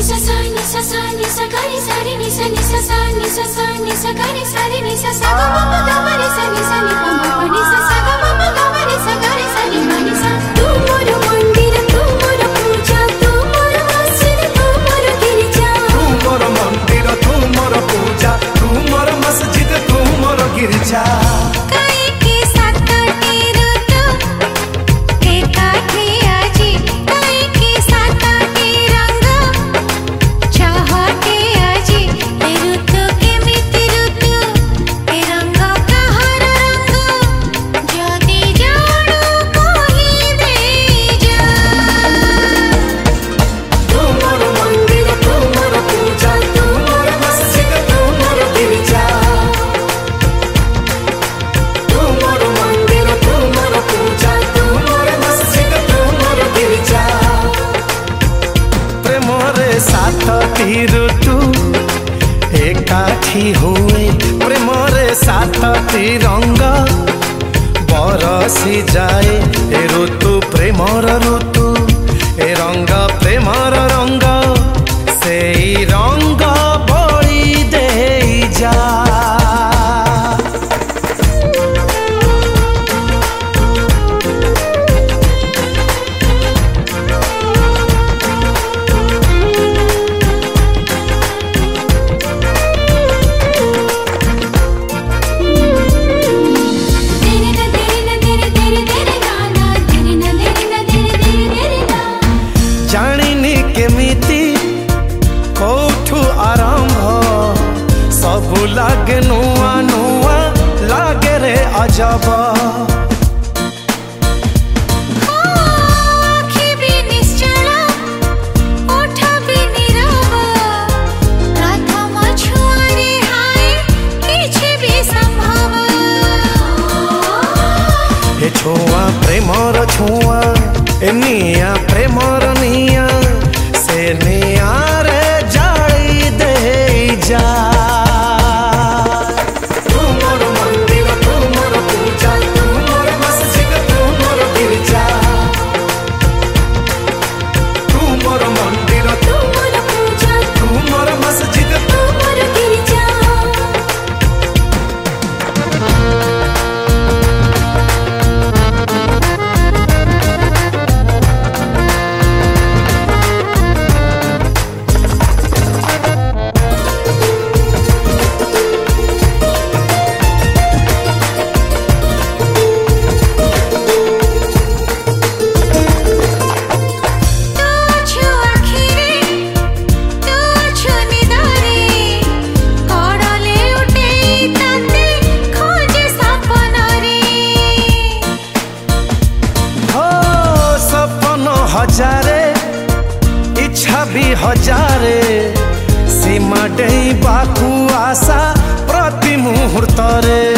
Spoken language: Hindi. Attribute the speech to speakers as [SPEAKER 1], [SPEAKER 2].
[SPEAKER 1] ऋतु एकाठी हुए प्रेम रे सातटी रंग बरसी जाए ए ऋतु प्रेमर ऋतु ए रंग प्रेमर रंग से रंग बड़ी दे जा लागे नुआ नुआ लागे रे अजब छुआ प्रेमर छुआ निया प्रेमर निया से निया रे जाई दे जा हजारे इच्छा भी हजारे सीमा डेई बाकू आशा प्रति मुहूर्त रे।